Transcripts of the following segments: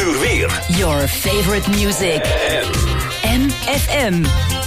uur weer. Your favorite music. MFM.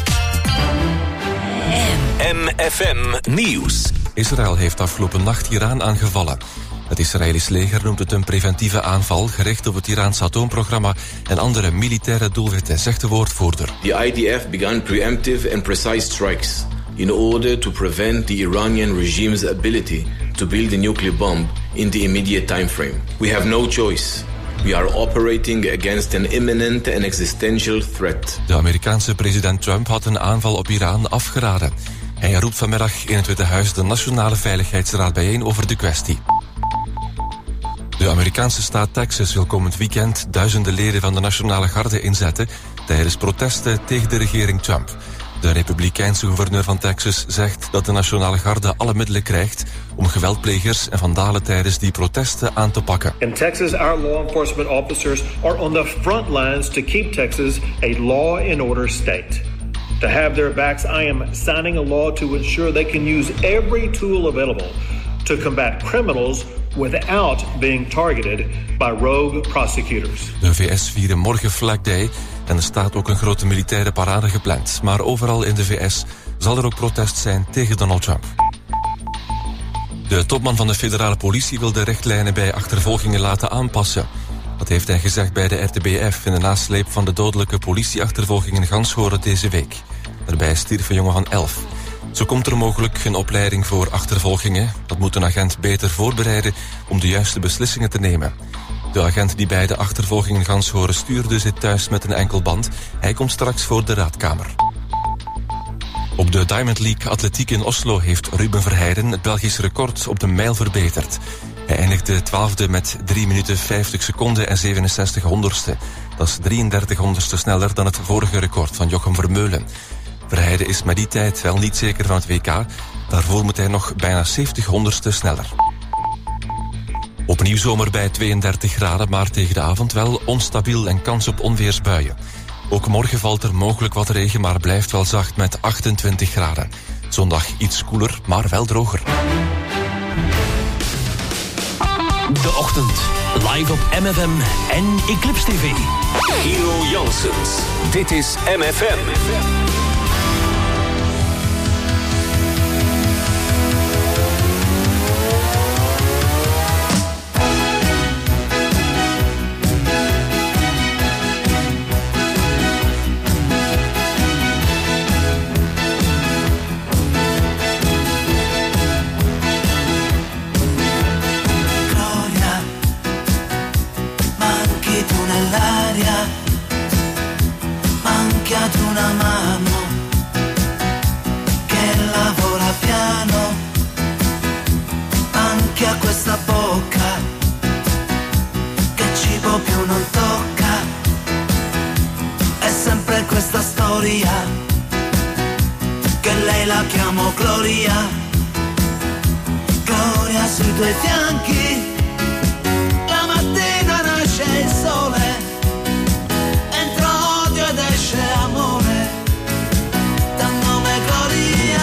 MFM Nieuws. Israël heeft afgelopen nacht Iran aangevallen. Het Israëlisch leger noemt het een preventieve aanval gericht op het Iraanse atoomprogramma en andere militaire doelwitten, zegt de woordvoerder. The IDF began preemptive and precise strikes in order to prevent the Iranian regime's ability to build a nuclear bomb in the immediate time frame. We have no choice. We are operating against an imminent and existential threat. De Amerikaanse president Trump had een aanval op Iran afgeraden. Hij roept vanmiddag in het Witte Huis de Nationale Veiligheidsraad bijeen over de kwestie. De Amerikaanse staat Texas wil komend weekend duizenden leden van de Nationale Garde inzetten tijdens protesten tegen de regering Trump. De republikeinse gouverneur van Texas zegt dat de Nationale Garde alle middelen krijgt om geweldplegers en vandalen tijdens die protesten aan te pakken. In Texas, our law enforcement officers are on the front lines to keep Texas a law and order state. To have their backs, I am signing a law to ensure they can use every tool available to combat criminals without being targeted by rogue prosecutors. De VS vieren morgen Flag Day en er staat ook een grote militaire parade gepland. Maar overal in de VS zal er ook protest zijn tegen Donald Trump. De topman van de federale politie wil de richtlijnen bij achtervolgingen laten aanpassen. Dat heeft hij gezegd bij de RTBF in de nasleep van de dodelijke politieachtervolging in Ganshoren deze week. Daarbij stierf een jongen van 11. Zo komt er mogelijk een opleiding voor achtervolgingen. Dat moet een agent beter voorbereiden om de juiste beslissingen te nemen. De agent die bij de achtervolging in Ganshoren stuurde zit thuis met een enkelband. Hij komt straks voor de raadkamer. Op de Diamond League Atletiek in Oslo heeft Ruben Verheijden het Belgisch record op de mijl verbeterd. Hij eindigde 12e met 3 minuten 50 seconden en 67 honderdste. Dat is 33 honderdste sneller dan het vorige record van Jochem Vermeulen. Verheijden is met die tijd wel niet zeker van het WK. Daarvoor moet hij nog bijna 70 honderdste sneller. Opnieuw zomer bij 32 graden, maar tegen de avond wel onstabiel en kans op onweersbuien. Ook morgen valt er mogelijk wat regen, maar blijft wel zacht met 28 graden. Zondag iets koeler, maar wel droger. De ochtend. Live op MFM en Eclipse TV. Hero Janssens. Dit is MFM. Una mano che lavora piano, anche a questa bocca che cibo più non tocca. È sempre questa storia che lei la chiamo Gloria. Gloria sui tuoi fianchi, la mattina nasce il sole, entra odio ed esce amore, dal nome Gloria.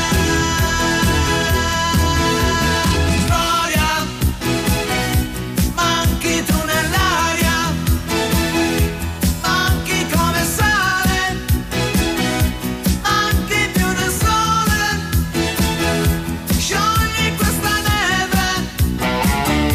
Gloria, manchi tu nell'aria, manchi come sale, manchi più del sole, sciogli questa neve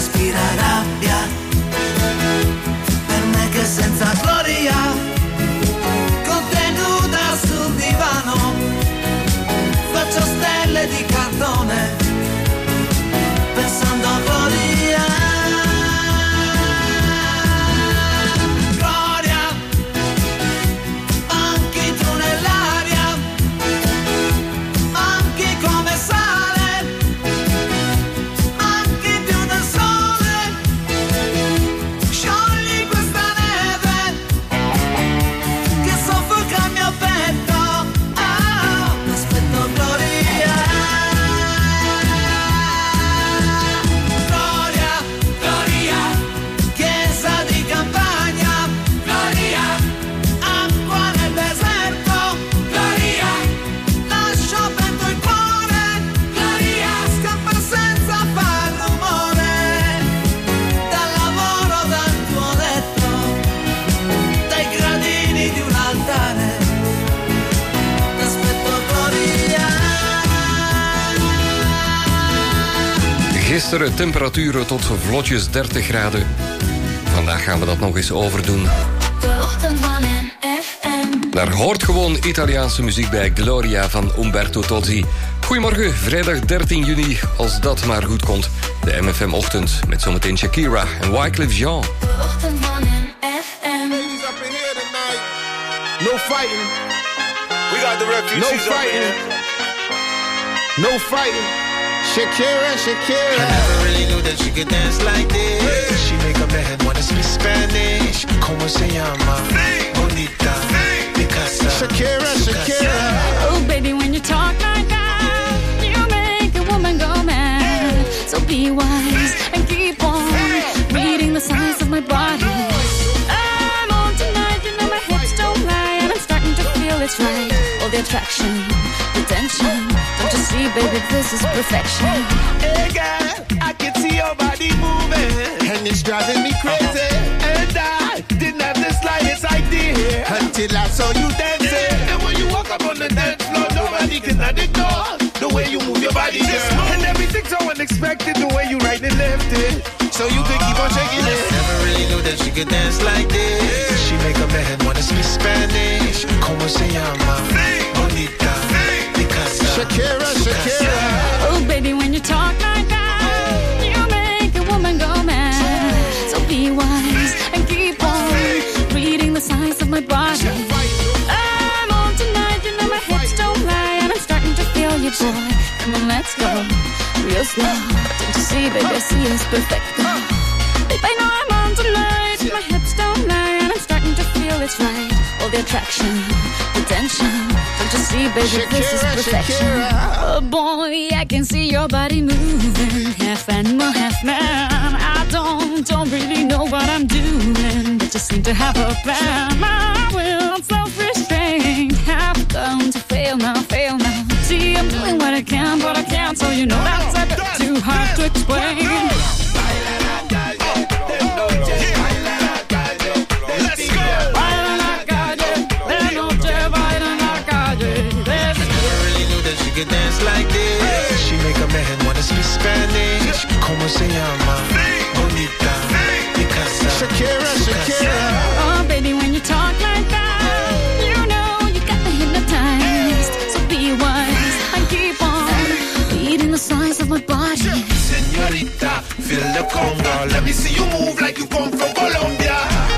respira rabbia, per me che senza gloria, contenuta sul divano, faccio stelle di cartone, pensando a gloria. Gisteren temperaturen tot vlotjes 30 graden. Vandaag gaan we dat nog eens overdoen. De ochtend van FM. Daar hoort gewoon Italiaanse muziek bij, Gloria van Umberto Tozzi. Goedemorgen, vrijdag 13 juni, als dat maar goed komt. De MFM-ochtend met zometeen Shakira en Wyclef Jean. De ochtend van FM. No fighting. We got the refugees. No fighting. No fighting. Shakira, Shakira. I never really knew that she could dance like this. She make a man wanna speak Spanish. Como se llama? Bonita. Picasa. Shakira, Shakira. Oh, baby, when you talk like that, you make a woman go mad. So be wise and keep on reading the signs of my body. I'm on tonight, you know my hips don't lie, and I'm starting to feel it's right. All the attraction, the tension. Don't you see, baby, this is perfection. Hey, girl, I can see your body moving, and it's driving me crazy. And I didn't have the slightest idea until I saw you dancing. And when you walk up on the dance floor, nobody can ignore the way you move your body, girl. And everything's so unexpected, the way you right and left it, so you could keep on shaking it. Never really knew that she could dance like this. She make a man wanna speak Spanish. Como se llama? Bonita. Picasa. Shakira, Shakira. Oh, baby, when you talk like that, you make a woman go mad. So be wise and keep on reading the signs of my body. I'm on tonight, you know my hips don't lie, and I'm starting to feel you, boy. Come on, let's go real slow. Don't you see, baby, I see it's perfect. Babe, I know I'm on tonight, my hips don't lie, and I'm starting to feel it's right. All the attraction, the tension. Don't you see, baby, this is perfection. Oh boy, I can see your body moving, half animal, half man. I don't really know what I'm doing, but just seem to have a plan. My will, self-restraint, have come to fail now, fail now. See, I'm doing what I can, but I can't, so you know that's a bit too hard to explain. Dance like this. She make a man wanna speak Spanish. Como se llama? Bonita. Picasa. Shakira, Shakira. Oh, baby, when you talk like that, you know you got me hypnotized. So be wise and keep on reading the signs of my body. Señorita, feel the conga. Let me see you move like you come from Colombia.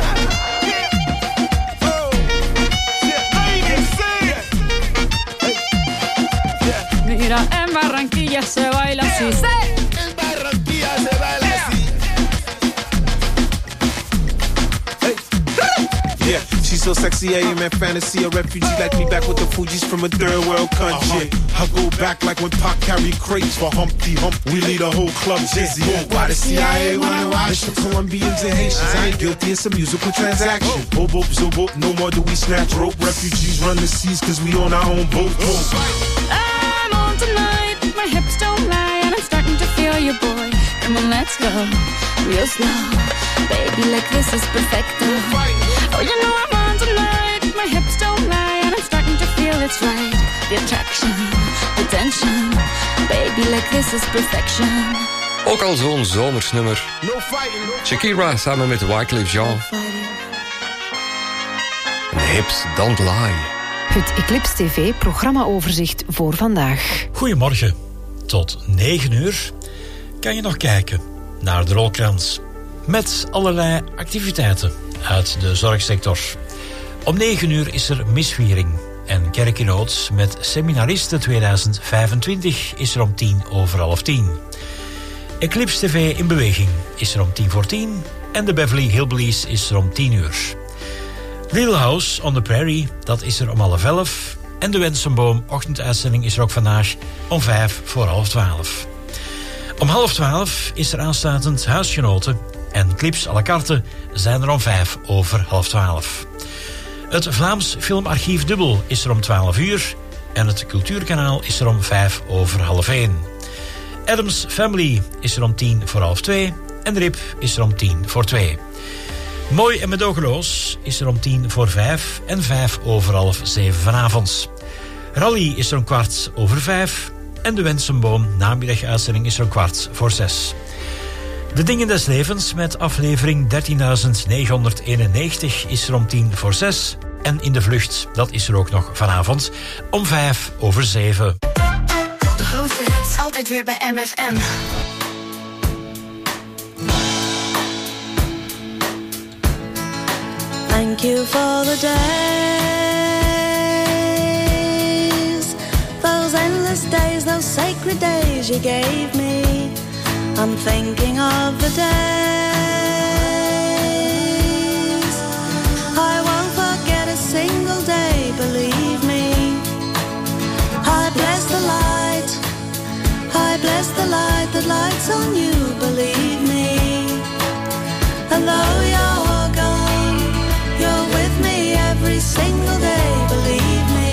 Mira, en Barranquilla se baila así. En Barranquilla se baila así. Yeah, she's so sexy, I am in fantasy. A refugee like me back with the Fugees from a third world country. I go back like when Pac carried crates for Humpty Hump. We lead a whole club dizzy. Why the CIA wanna watch the Colombians and Haitians? I ain't guilty, it's a musical transaction. Bobo, zobo, no more do we snatch rope. Refugees run the seas cause we on our own boat. I'm on tonight, my hips don't lie, and I'm starting to feel you, boy. Come on, let's go real slow. Baby, like this is perfecto. Oh, you know I'm on tonight, my hips don't lie, and I'm starting to feel it's right. The attraction, the tension. Baby, like this is perfection. Ook al zo'n zomersnummer. Shakira samen met Wyclef Jean. Hips Don't Lie. Het Eclipse TV programmaoverzicht voor vandaag. Goedemorgen. Tot 9 uur kan je nog kijken naar de rolkrans. Met allerlei activiteiten uit de zorgsector. Om 9 uur is er misviering. En Kerk in Nood met Seminaristen 2025 is er om 10:10. Eclipse TV in beweging is er om 10:10. En de Beverly Hillbillies is er om 10 uur. Little House on the Prairie, dat is er om 11:30. En de Wensenboom ochtenduitzending is er ook vandaag om 11:05. Om 11:30 is er aansluitend Huisgenoten. En clips à la carte zijn er om 11:05. Het Vlaams Filmarchief Dubbel is er om 12 uur. En het Cultuurkanaal is er om 1:05. Adams Family is er om 1:50. En Rip is er om 1:50. Mooi en medogeloos is er om 5:10 en 7:05 vanavond. Rally is er om 5:15. En de Wensenboom namiddaguitzending is er om 5:15. De Dingen des Levens met aflevering 13.991 is er om 5:10. En In de Vlucht, dat is er ook nog vanavond om 6:05. De grootste hits altijd weer bij MFM. Thank you for the days, those endless days, those sacred days you gave me. I'm thinking of the days I won't forget a single day, believe me. I bless the light, I bless the light that lights on you, believe me. And though you're gone, you're with me every single day, believe me.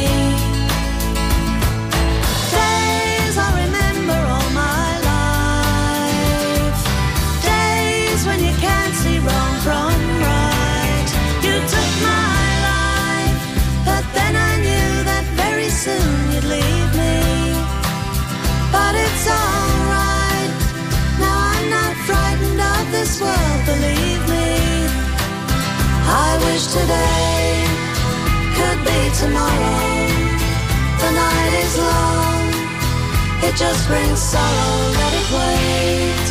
Days I remember all my life, days when you can't see wrong from right. You took my life, but then I knew that very soon you'd leave me. But it's alright, now I'm not frightened of this world, believe me. I wish today could be tomorrow. The night is long, it just brings sorrow, let it wait.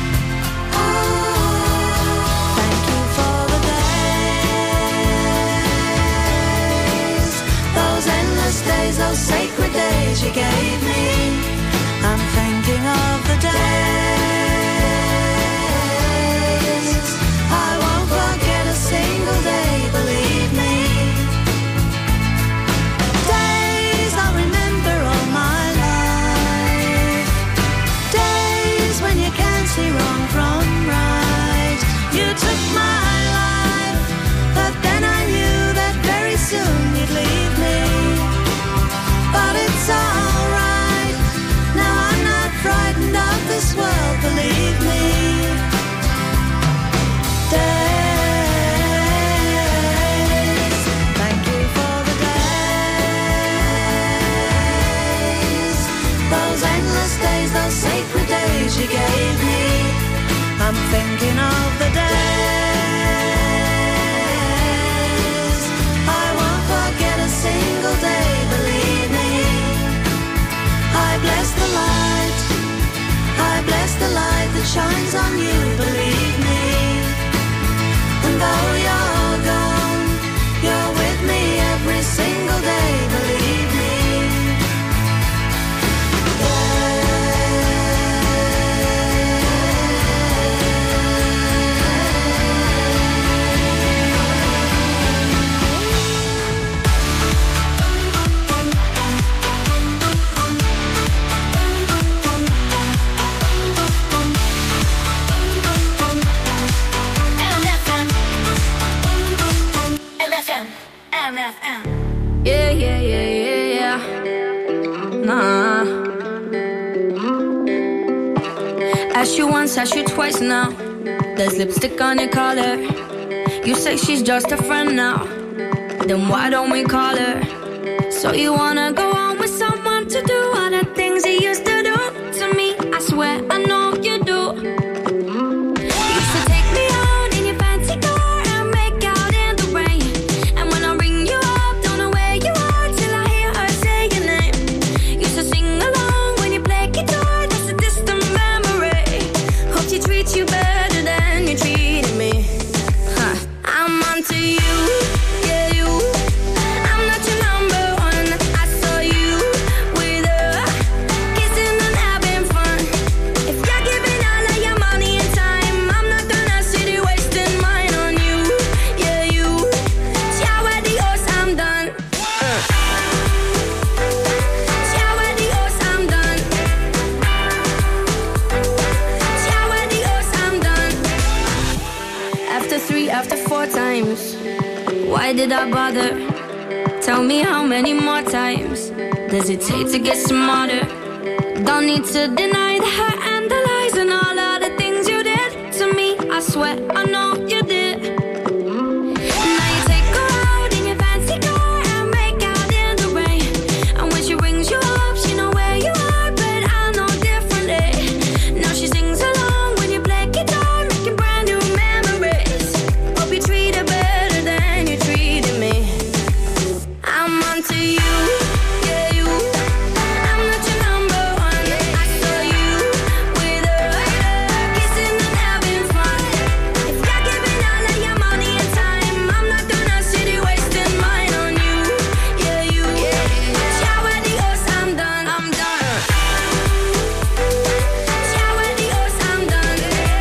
Thank you for the days, those endless days, those sacred days you gave me. I'm thinking of the days I won't forget a single day, believe me. Days I remember all my life, days when you can't see wrong from right. You took my life, but then I knew that very soon you'd leave me. But it's alright, now I'm not frightened of this world, believe me. Days, thank you for the days, those endless days, those sacred days you gave me. I'm thinking of the days I won't forget a single day, believe me. I bless the light, I bless the light that shines on you, believe me. And though you're gone, you're with me every single day, believe me. MFM. Yeah, yeah, yeah, yeah, yeah. Nah. Ask you once, ask you twice now. There's lipstick on your collar. You say she's just a friend now. Then why don't we call her? So you wanna go on with someone to do all the things you used to do to me? I swear I know you do. 4 times. Why did I bother? Tell me how many more times does it take to get smarter? Don't need to deny the hurt and the lies and all of the things you did to me. I swear I know you did. Now you take her out in your fancy car and make out in the rain. And when she rings you up, she know where you are, but I know differently. Now she sings along when you play guitar, making brand new memories. Hope you treat her better than you treated me. I'm onto you, yeah you. I'm not your number one. I saw you with her, kissing and having fun. If you're giving all of your money and time, I'm not gonna sit here wasting mine on you, yeah you. Ciao adios, I'm done, I'm done. Ciao adios, I'm done.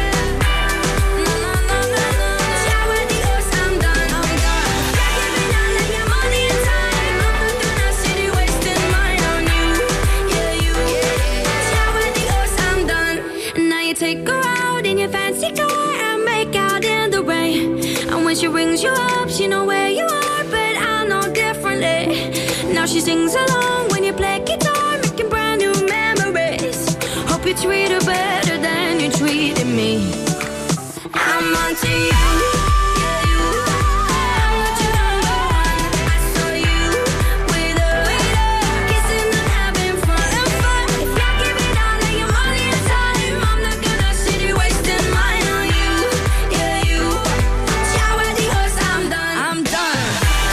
Ciao adios, I'm done, I'm done. You're giving all of your money and time, I'm not gonna sit here wasting mine on you, yeah you. Ciao adios, I'm done. Now you take her out in your fancy car and make out in the rain. And when she rings you up, she know where you are, but I know differently. Now she sings along when you play guitar, making brand new memories. Hope you treat her better than you treated me. I'm onto you, yeah you. I'm not your number one. I saw you with her, kissing and having fun. If you're giving all of your money and time, I'm not gonna sit here wasting mine on you, yeah you. Ciao adios, I'm done, I'm done.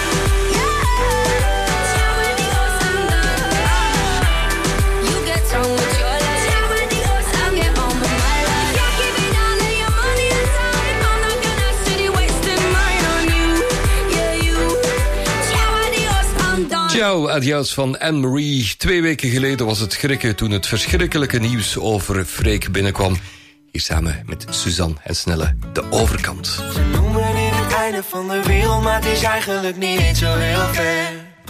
Ciao adios, I'm done. You get on with your life. Ciao adios, I'll get on with my life. If you're giving all of your money and time, I'm not gonna sit here wasting mine on you, yeah you. Ciao adios, I'm done. Ciao, adios van Anne-Marie. 2 weken geleden was het schrikken toen het verschrikkelijke nieuws over Freek binnenkwam. Hier samen met Suzanne en Snelle, De Overkant. Ze noemen dit het einde van de wereld, maar het is eigenlijk niet zo heel ver.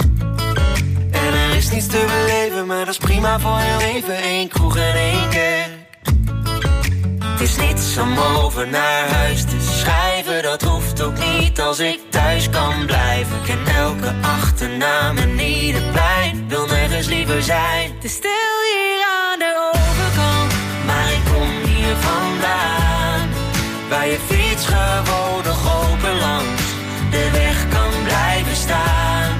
En er is niets te beleven, maar dat is prima voor heel even. 1 kroeg en 1 kerk. Het is niets om over naar huis te schrijven, dat hoeft ook niet als ik thuis kan blijven. Ik ken elke achternaam en ieder plein, wil nergens liever zijn. Het is stil hier aan de overkant, Maar ik kom hier vandaan, waar je fiets gewoon nog open langs de weg kan blijven staan.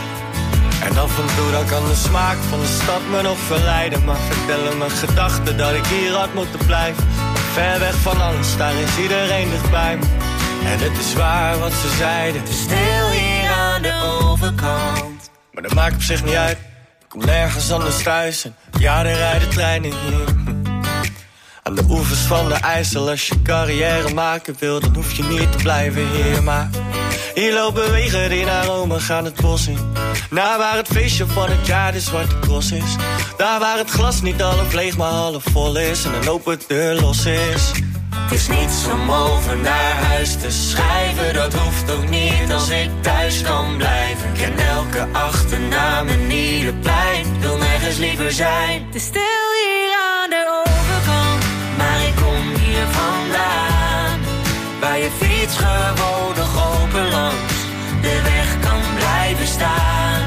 En af en toe dan kan de smaak van de stad me nog verleiden, maar vertellen mijn gedachten dat ik hier had moeten blijven. Ver weg van alles, daar is iedereen dichtbij me. En het is waar wat ze zeiden. Het is stil hier aan de overkant, maar dat maakt op zich niet uit. Ik kom nergens anders thuis en ja, er rijden treinen hier. Aan de oevers van de IJssel, als je carrière maken wil, dan hoef je niet te blijven hier. Maar hier lopen wegen die naar Rome gaan het bos in. Naar waar het feestje van het jaar de Zwarte Cross is. Daar waar het glas niet half leeg maar half vol is en een open deur los is. het is niets om over naar huis te schrijven. Dat hoeft ook niet als ik thuis kan blijven. Ik ken elke achternaam en ieder plein, wil nergens liever zijn. Het is stil hier aan de overkant, maar ik kom hier vandaan, waar je fiets gewoon nog open langs de weg kan blijven staan.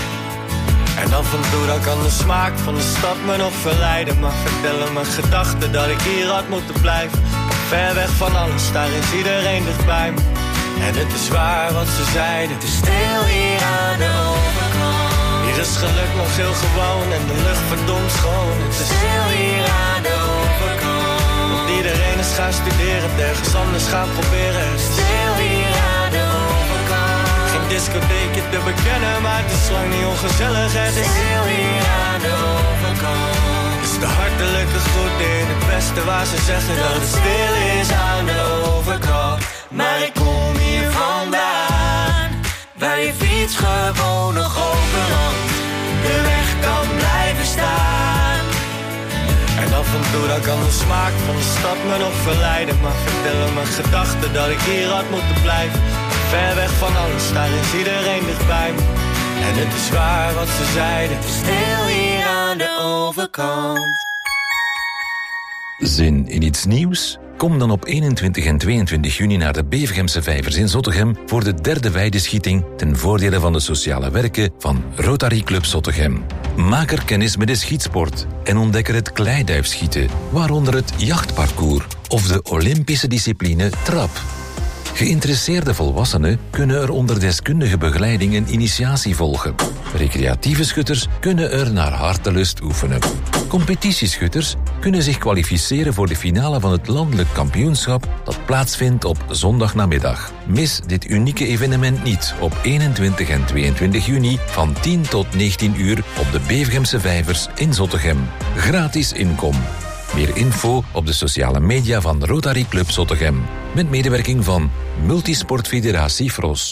En af en toe dan kan de smaak van de stad me nog verleiden, maar vertellen mijn gedachten dat ik hier had moeten blijven. Ver weg van alles, daar is iedereen dichtbij me. En het is waar wat ze zeiden. Het is stil hier aan de overkant, hier is geluk nog heel gewoon en de lucht verdomd schoon. Het is stil hier aan de overkant, want iedereen is gaan studeren, ergens anders gaan proberen. Het is stil hier aan de overkant, geen discotheekje te bekennen, maar het is lang niet ongezellig. Het is stil hier aan de overkant, dus de hartelijke groet in het beste waar ze zeggen dat het stil is aan de overkant. Maar ik kom hier vandaan, waar je fiets gewoon nog open langs de weg kan blijven staan. En af en toe dan kan de smaak van de stad me nog verleiden, maar vertellen mijn gedachten dat ik hier had moeten blijven. Ver weg van alles, daar is iedereen dichtbij me. En het is waar wat ze zeiden. Het is stil hier aan de overkant. Zin in iets nieuws? Kom dan op 21 en 22 juni naar de Bevergemse Vijvers in Zottegem voor de derde weideschieting ten voordele van de sociale werken van Rotary Club Zottegem. Maak er kennis met de schietsport en ontdek er het kleiduifschieten, waaronder het jachtparcours of de Olympische discipline trap. Geïnteresseerde volwassenen kunnen er onder deskundige begeleiding een initiatie volgen. Recreatieve schutters kunnen er naar hartelust oefenen. Competitieschutters kunnen zich kwalificeren voor de finale van het landelijk kampioenschap dat plaatsvindt op zondagnamiddag. Mis dit unieke evenement niet op 21 en 22 juni van 10 tot 19 uur op de Bevergemse Vijvers in Zottegem. Gratis inkom. Meer info op de sociale media van Rotary Club Zottegem. Met medewerking van Multisportfederatie Fros.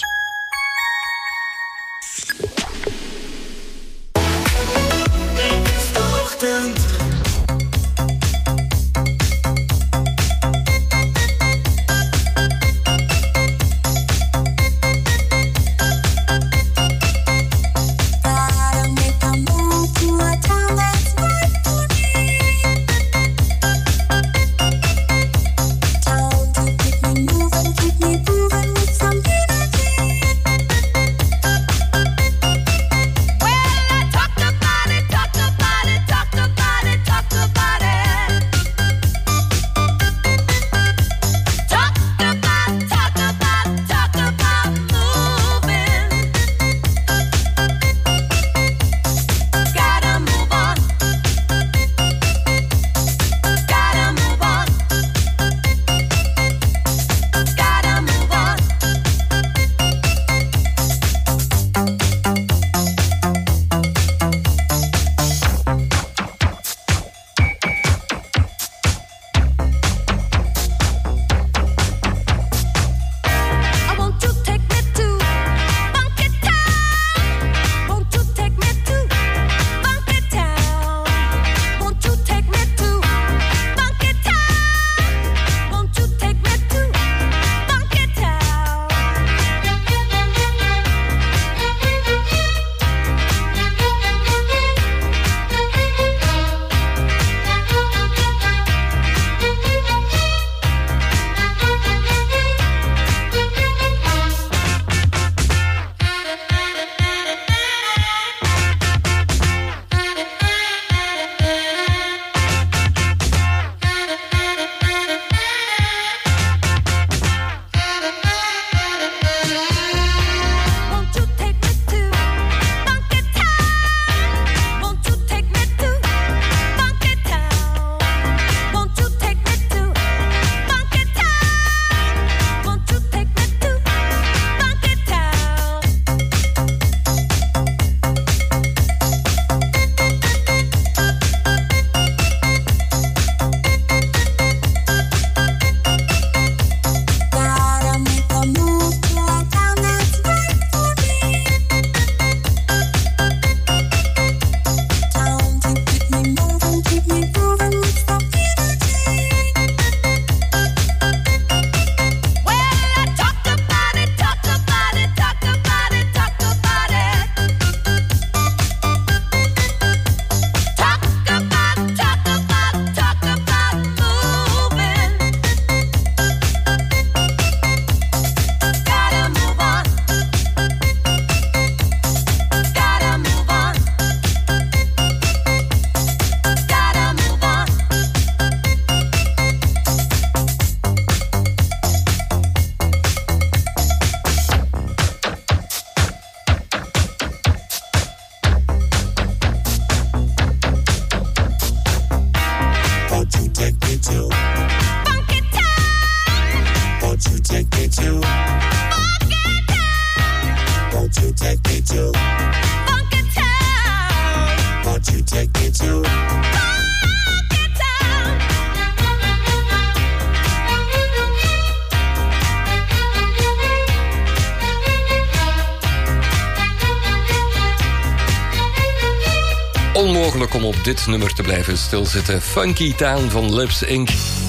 Onmogelijk om op dit nummer te blijven stilzitten. Funky Town van Lips Inc.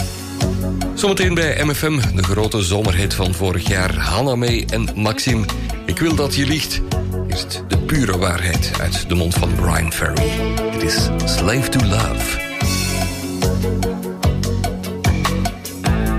Zometeen bij MFM, de grote zomerhit van vorig jaar. Hannah May en Maxime. Ik wil dat je liegt. Eerst de pure waarheid uit de mond van Brian Ferry. Het is Slave to Love.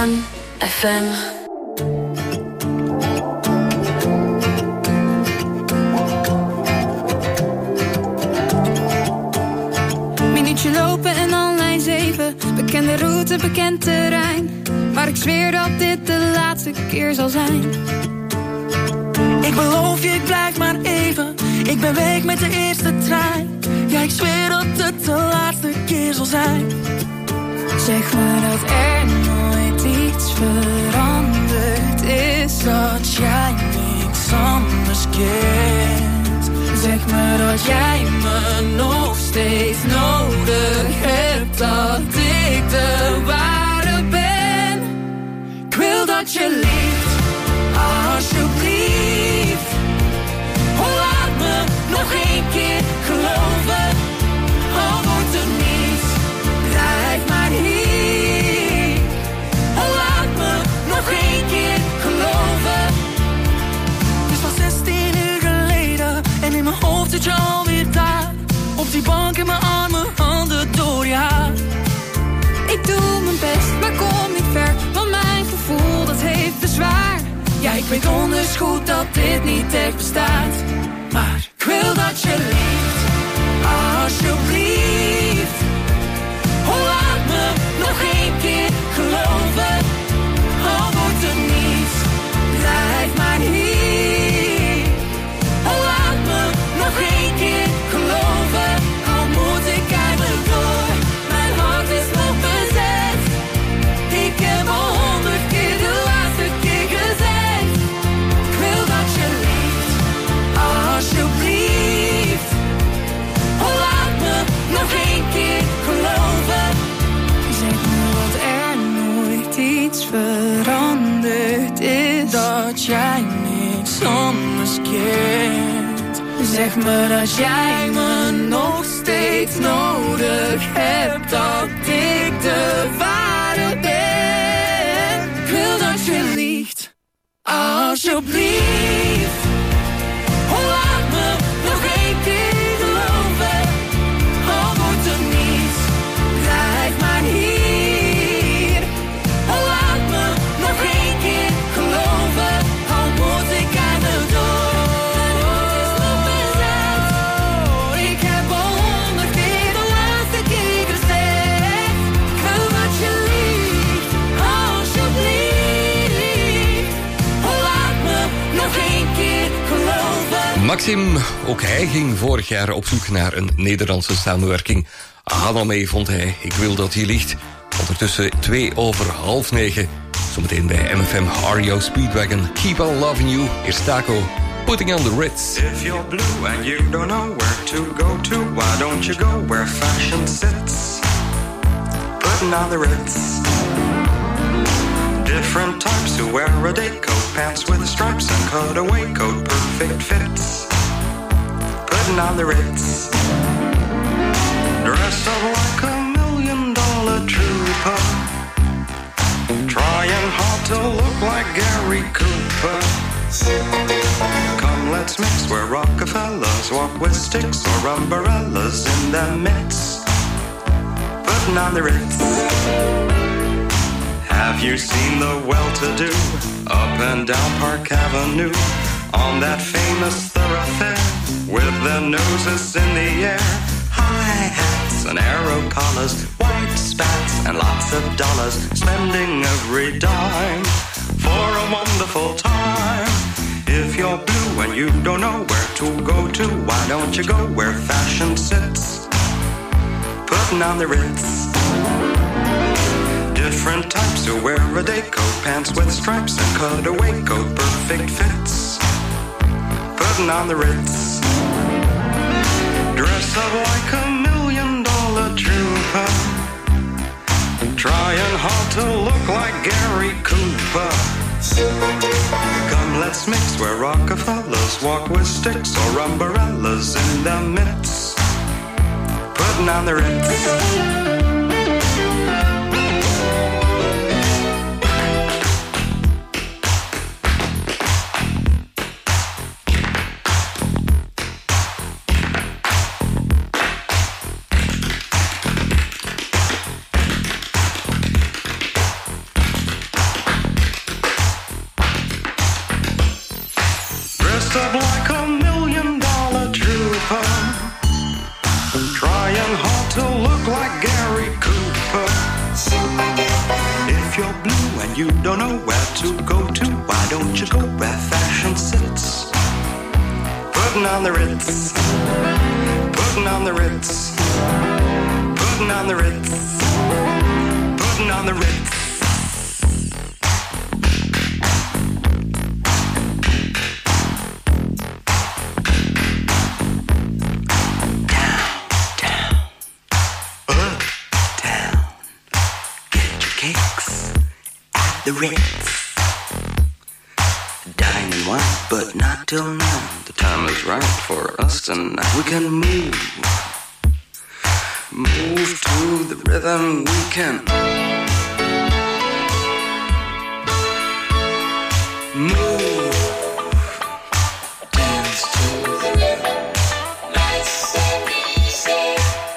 FM. Minuutje lopen en dan lijn 7. Bekende route, bekend terrein. Maar ik zweer dat dit de laatste keer zal zijn. Ik beloof je, ik blijf maar even. Ik ben weg met de eerste trein. Ja, ik zweer dat het de laatste keer zal zijn. Zeg me dat er nooit iets veranderd is. Dat jij niks anders kent. Zeg me dat jij me nog steeds nodig hebt. Dat ik de ware ben. Ik wil dat je liegt, alsjeblieft. Oh, laat me nog één keer geloven. Al wordt het niet, blijf maar hier. Oh, laat me nog één keer geloven. Het is al 16 uur geleden en in mijn hoofd zit je alweer daar. Op die bank in mijn armen, handen door je haar. Ik doe mijn best, maar kom niet ver, want mijn gevoel dat heeft bezwaar. Ja, ik weet donders goed dat dit niet echt bestaat. Maar ik wil dat je liegt, alsjeblieft. Oh, laat me nog één keer geloven. Al wordt het niet, blijf maar hier. Oh, laat me nog één keer geloven. Al moet ik eigenlijk door, mijn hart is nog bezet. Ik heb al 100 keer de laatste keer gezegd. Ik wil dat je liegt, alsjeblieft. Oh, laat me nog één keer geloven. Zeg me dat er nooit iets veranderd is. Dat jij niks anders kent. Zeg me dat jij me nog steeds nodig hebt. Dat ik de ware ben. Ik wil dat je liegt, alsjeblieft. Oh, laat me nog één keer geloven. Al wordt het niet, blijf maar hier. Oh, laat me nog één keer geloven. Al moet ik aan de door. Ik heb al 100 keer de laatste keer gezegd. Ik wil dat je liegt, alsjeblieft. Oh, laat me nog één keer geloven. Maxim, ook hij ging vorig jaar op zoek naar een Nederlandse samenwerking. Hannah vond hij, ik wil dat hij liegt. Ondertussen 9:02. Zometeen bij MFM REO Speedwagon. Keep on loving you. Eerst Taco, Putting on the Ritz. If you're blue and you don't know where to go to, why don't you go where fashion sits? Putting on the Ritz. Different types who wear a day coat, pants with stripes and cutaway coat, perfect fits. Putting on the Ritz. Dressed up like $1 million trooper, trying hard to look like Gary Cooper. Come, let's mix where Rockefellers walk with sticks or umbrellas in their midst. Putting on the Ritz. Have you seen the well-to-do up and down Park Avenue on that famous thoroughfare with their noses in the air? High hats and arrow collars, white spats and lots of dollars, spending every dime for a wonderful time. If you're blue and you don't know where to go to, why don't you go where fashion sits? Putting on the Ritz. Different types who wear a day coat, pants with stripes and cutaway coat, perfect fits. Putting on the Ritz. Dressed up like $1 million trooper, trying hard to look like Gary Cooper. Come, let's mix where Rockefellers walk with sticks or umbrellas in their midst. Putting on the Ritz. you don't know where to go to, why don't you go where fashion sits? Putting on the Ritz, putting on the Ritz, putting on the Ritz, putting on the Ritz. The Ritz. Dine and wine, but not till noon. The time is right for us tonight. We can move to the rhythm. We can move, dance to the rhythm. Nice and easy.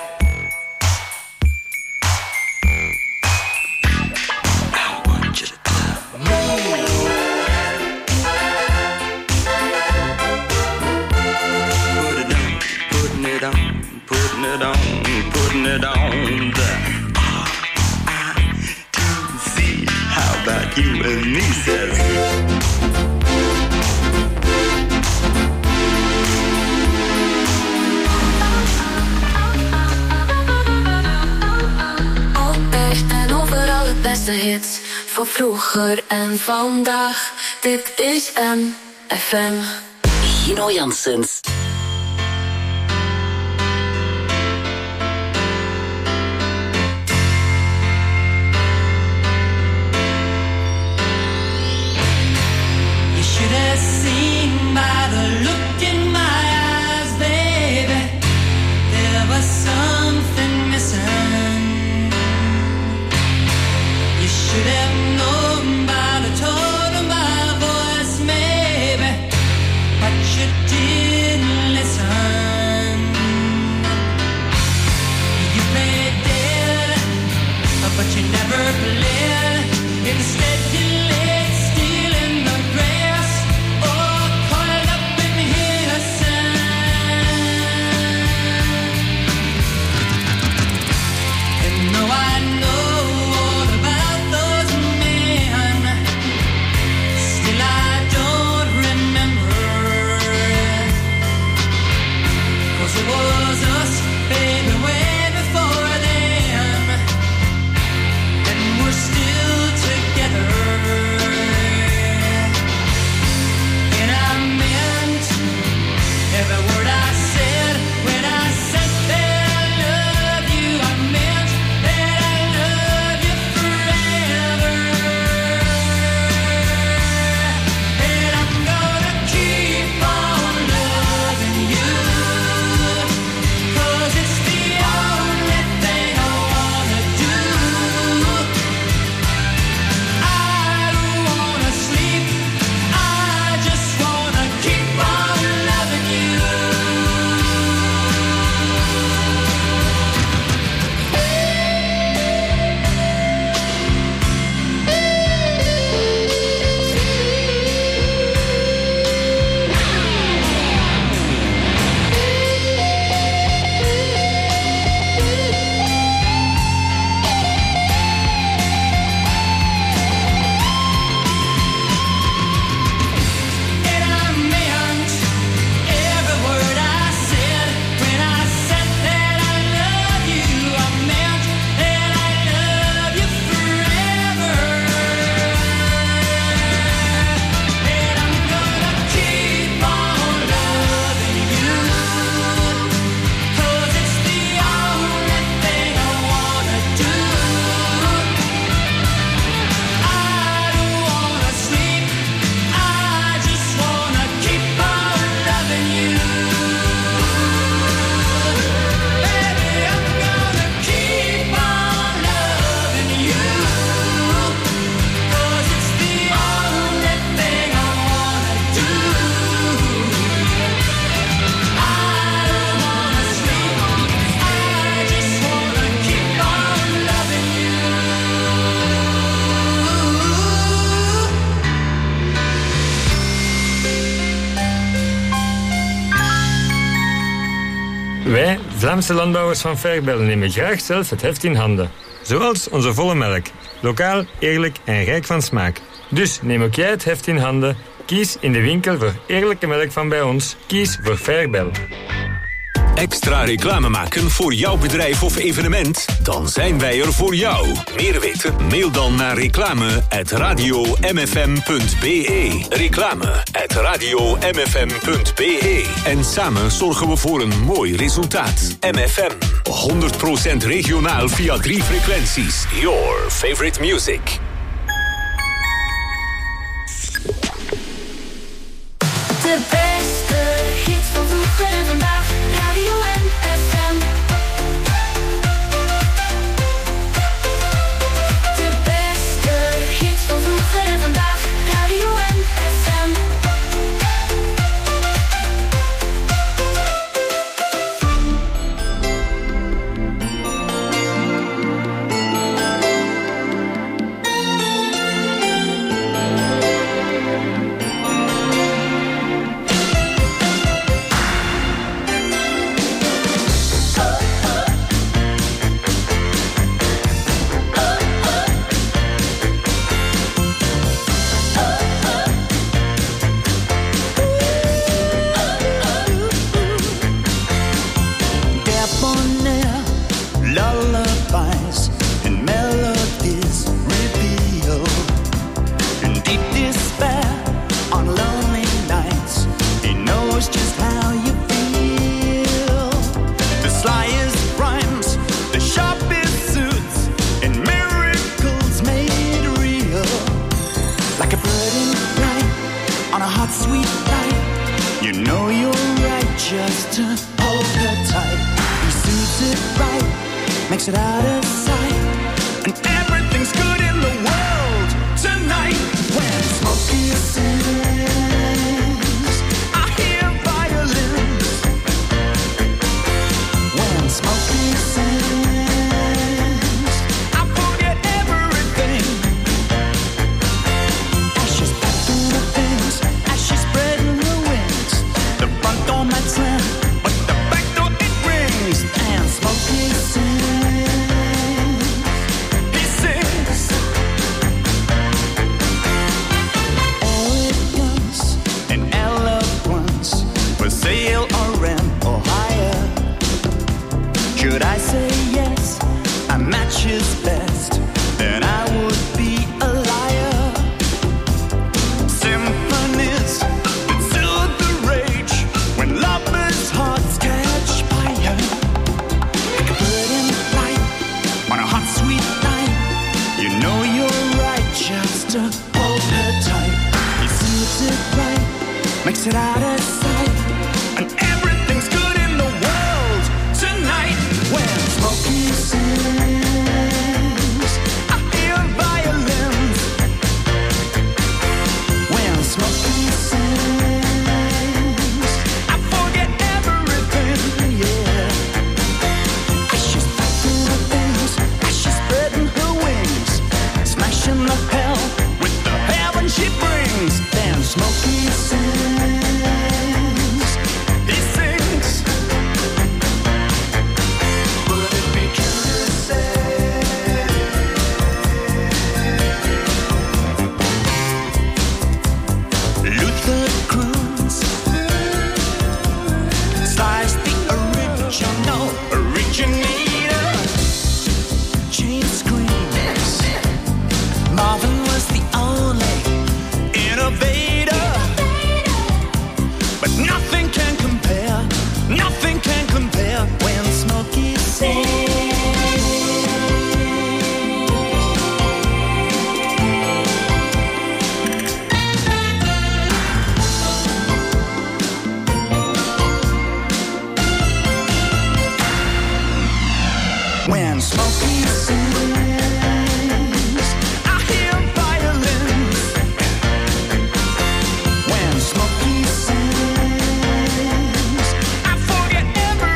Putting it on the R-I-T-Z. How about you and me, says Altijd en overal het beste hits. Voor vroeger en vandaag. Dit is MFM. Gino Janssens. Seen by the look in my eyes, baby, there was something missing. You should have known by the tone of my voice, maybe, but you didn't listen. You played dead, but you never played. Instead you laid still in the grass. Wij, Vlaamse landbouwers van Verbellen, nemen graag zelf het heft in handen. Zoals onze volle melk. Lokaal, eerlijk en rijk van smaak. Dus neem ook jij het heft in handen. Kies in de winkel voor eerlijke melk van bij ons. Kies voor Fairbel. Extra reclame maken voor jouw bedrijf of evenement? Dan zijn wij er voor jou. Meer weten? Mail dan naar reclame@radiomfm.be. Reclame@radiomfm.be. En samen zorgen we voor een mooi resultaat. MFM. 100% regionaal via 3 frequenties. Your favorite music. De beste hits van vroeger en vandaag. Radio MFM. De beste hits van vroeger en vandaag. Radio MFM. Lullabies and melodies reveal in deep despair on lonely nights. He knows just how you feel. The slyest rhymes, the sharpest suits, and miracles made real. Like a bird in flight on a hot, sweet night. You know you're right just to hold her tight. He suits it right, makes it out of sight, and everything's good in the world tonight. When Smokey sings, I hear violins. When Smokey sings, I forget everything. As she's packing her things, as she's spreading her wings, the front door might slam, but the back door it rings. And Smokey sings. Sail or rent or hire. Should I say yes, a match is best, then I would be a liar. Symphonies that soothe the rage when lovers' hearts catch fire. Like a bird in flight on a hot, sweet night. You know you're right just to hold her tight. He suits it right, makes it out of sight. And everything's good in the world tonight. When Smokey sings, I hear violins. When Smokey sings, I forget everything, yeah. As she's packing her things, as she's spreading her wings, smashing the hell with the heaven she brings. Then Smokey sings. When Smokey sings, I hear violins. When Smokey sings, I forget everything.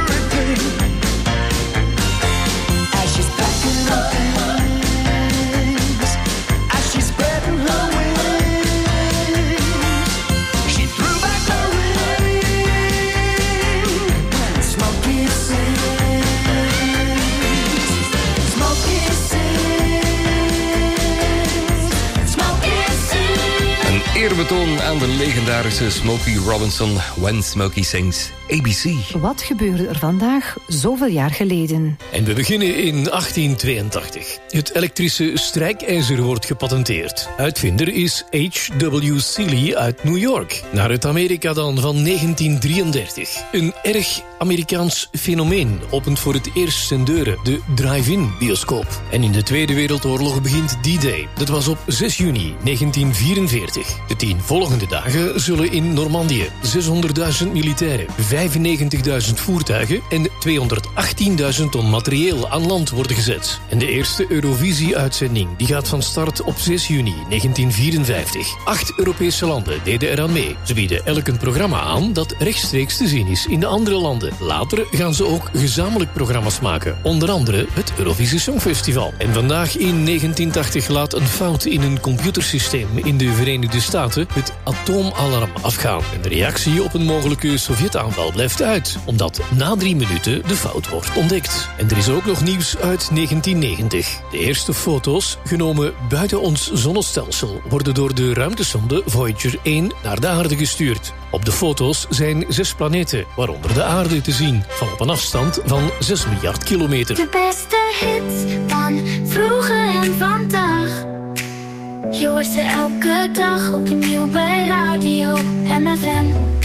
Brown aan de legendarische Smokey Robinson. When Smokey Sings ABC. Wat gebeurde er vandaag zoveel jaar geleden? En we beginnen in 1882. Het elektrische strijkijzer wordt gepatenteerd. Uitvinder is H.W. Seeley uit New York. Naar het Amerika dan van 1933. Een erg Amerikaans fenomeen opent voor het eerst zijn deuren, de drive-in bioscoop. En in de Tweede Wereldoorlog begint D-Day. Dat was op 6 juni 1944. De 10 volgende dagen zullen in Normandië 600.000 militairen, 95.000 voertuigen en 218.000 ton materieel aan land worden gezet. En de eerste Eurovisie-uitzending die gaat van start op 6 juni 1954. 8 Europese landen deden eraan mee. Ze bieden elk een programma aan dat rechtstreeks te zien is in de andere landen. Later gaan ze ook gezamenlijk programma's maken. Onder andere het Eurovisie Songfestival. En vandaag in 1980 laat een fout in een computersysteem in de Verenigde Staten het atoomalarm afgaan. En de reactie op een mogelijke Sovjetaanval blijft uit, omdat na 3 minuten de fout wordt ontdekt. En er is ook nog nieuws uit 1990. De eerste foto's, genomen buiten ons zonnestelsel, worden door de ruimtesonde Voyager 1 naar de aarde gestuurd. Op de foto's zijn 6 planeten, waaronder de aarde te zien, van op een afstand van 6 miljard kilometer. De beste hits van vroeger en vandaag. Je hoort ze elke dag opnieuw bij Radio MFM.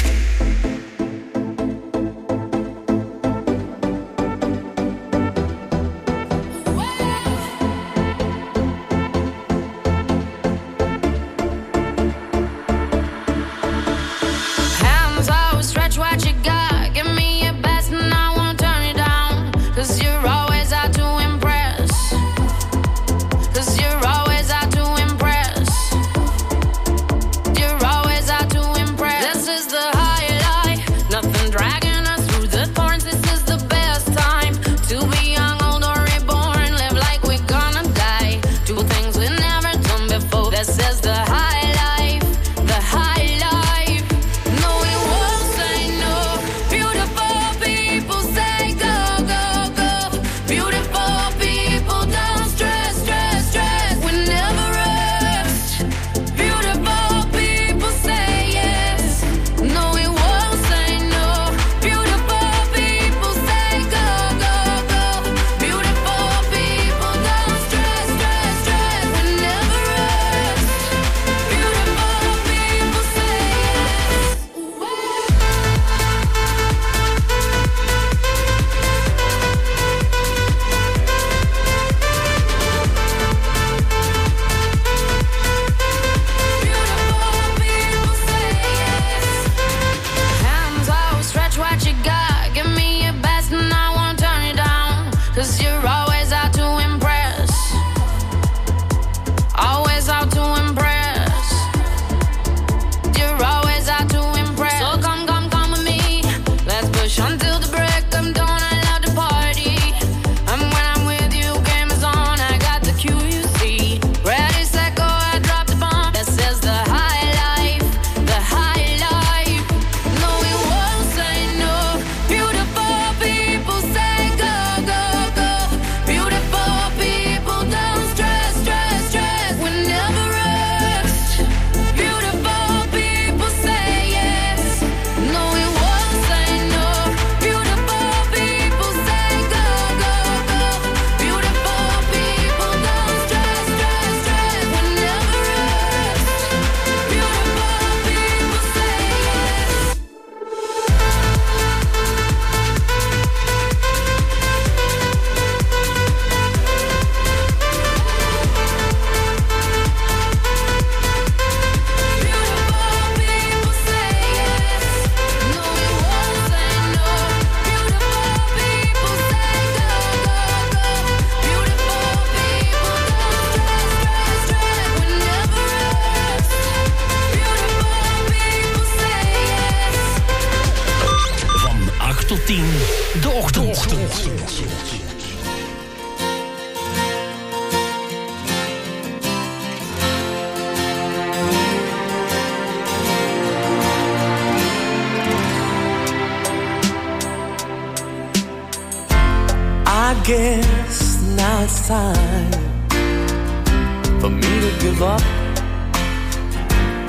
guess now it's time for me to give up. I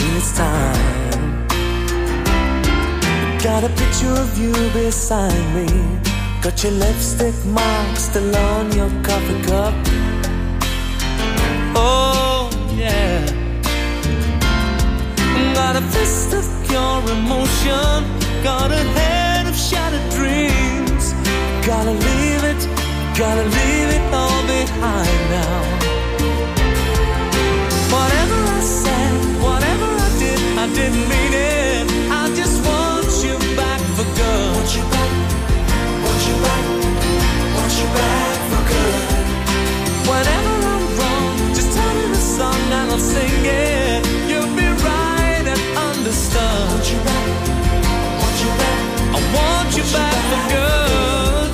it's time. Got a picture of you beside me. Got your lipstick mark still on your coffee cup. Oh, yeah. Got a fist of pure emotion. Got a head of shattered dreams. Gotta leave it all behind now. Whatever I said, whatever I didn't mean it. I just want you back for good. Want you back, want you back, want you back for good. Whenever I'm wrong, just tell me the song and I'll sing it. You'll be right and understood. Want you back, want you back, I want you back for good.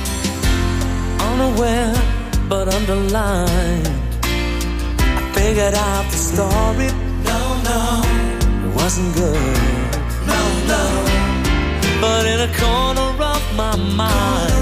Unaware but underlined, I figured out the story. No, it wasn't good. No, but in a corner of my mind,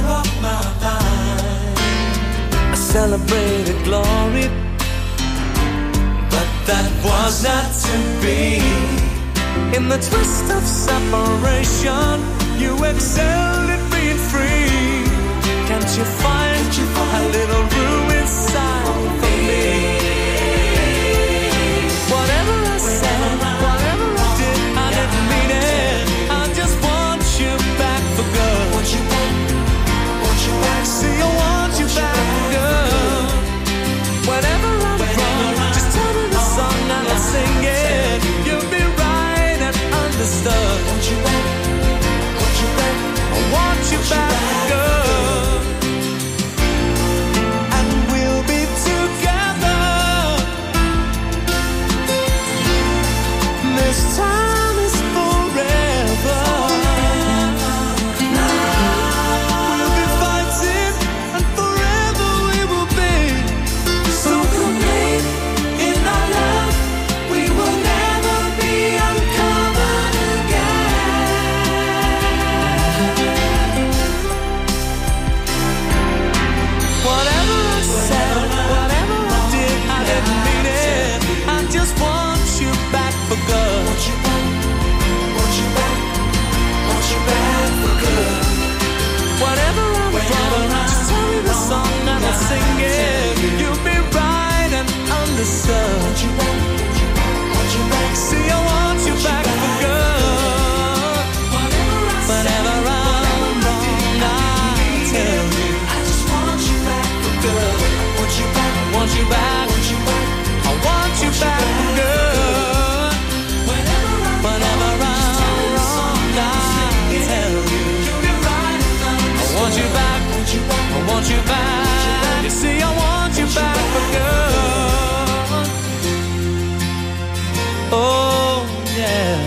I celebrated glory. But that was not to be. In the twist of separation, you excelled at being free. Can't you find a little room inside for me? Whatever I said, whatever I didn't mean it. I just want you back for good. Want you back, want you back. See, I want you back for good. Whenever I'm wrong, just tell me the song and I'll sing it. You'll be right and understood. Want you back, want you back. I want you back for good. And we'll be together. This time is forever. We'll be fighting and forever we will be. So complete in our love, we will never be uncovered again. Whatever I said, whatever I didn't mean it. I just want you back for good. Want you back, want you back, want you back for good. Whatever I'm wrong, just tell me the song and I'll sing it. You'll be right and understood. Want you back, want you back. See, I want you back for good. Whatever I'm wrong, I'll tell you. I just want you back for good. Want you back, want you back, want you back. I want you back for good. Whenever I'm wrong, I'll tell you. I want you back, I want you back. You see, I want you back for good. Oh, yeah.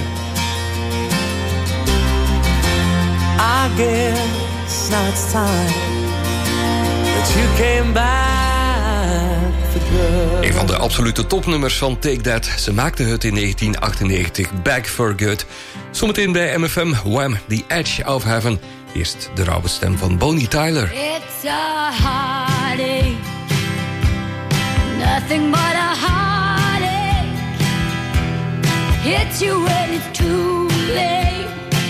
I guess now it's time that you came back for good. Een van de absolute topnummers van Take That. Ze maakte het in 1998, Back for Good. Zometeen bij MFM, Wham! The Edge of Heaven. Eerst de rauwe stem van Bonnie Tyler. It's a heartache, nothing but a heartache. Hits you when it's too late,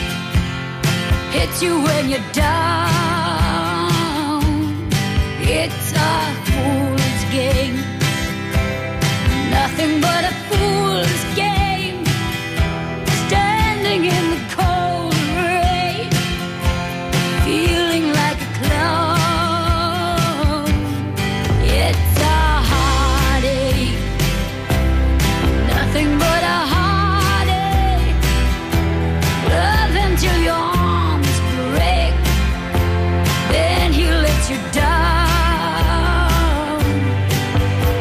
hits you when you're down. It's a fool's game, nothing but a fool's game. Standing in the cold rain, feeling like a clown. It's a heartache, nothing but a heartache. Love until your arms break, then he lets you down.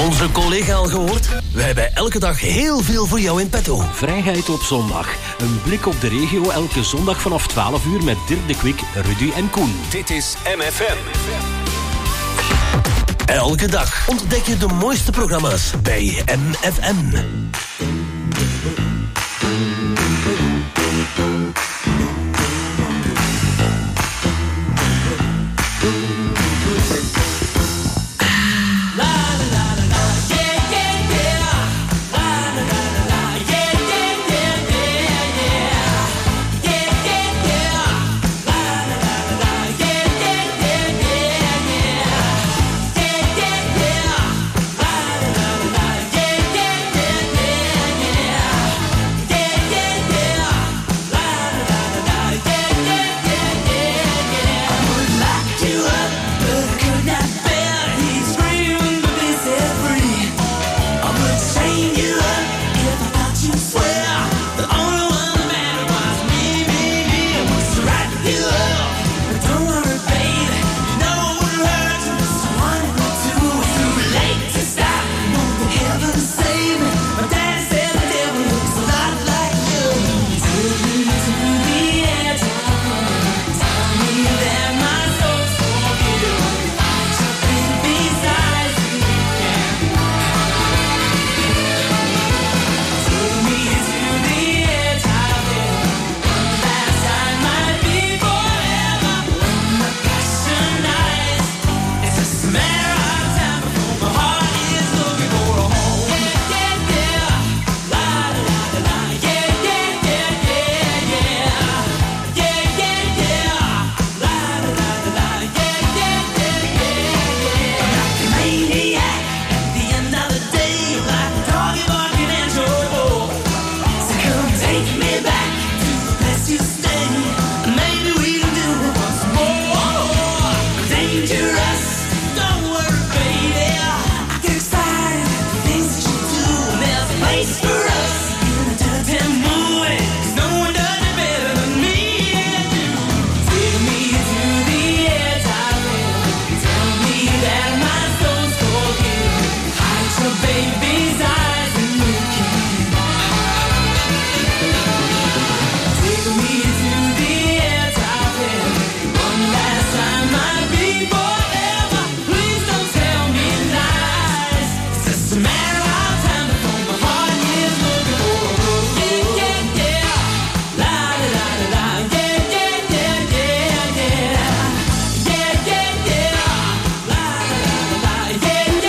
Onze collega al gehoord? Wij hebben elke dag heel veel voor jou in petto. Vrijheid op zondag. Een blik op de regio elke zondag vanaf 12 uur met Dirk de Kwik, Rudy en Koen. Dit is MFM. Elke dag ontdek je de mooiste programma's bij MFM.